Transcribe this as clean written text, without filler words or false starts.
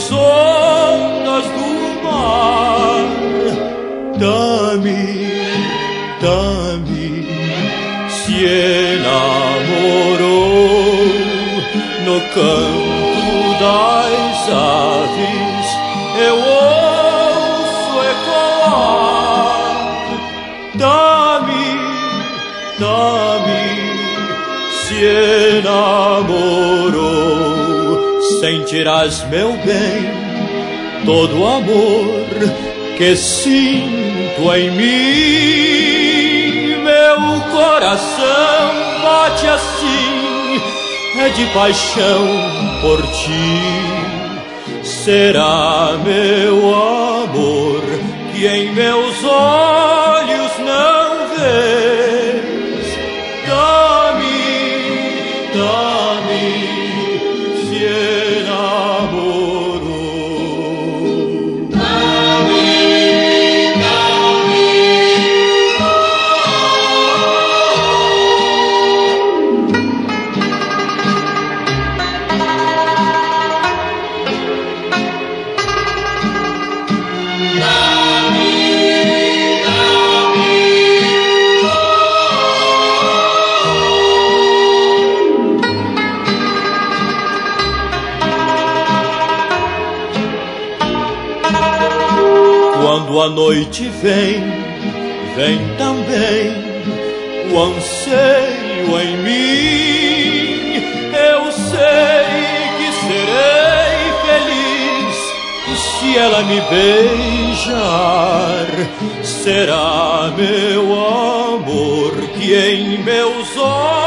as ondas do mar. Dame, dame, se enamorou no canto das aves, eu ouço ecoar. Dame, dame, se enamorou, sentirás, meu bem, todo o amor que sinto em mim. Meu coração bate assim, é de paixão por ti. Será, meu amor, que em meus olhos não vês? Dame, dame, se enamorou. Quando a noite vem, vem também o anseio em mim. Eu sei que serei feliz se ela me beijar. Será, meu amor, que em meus olhos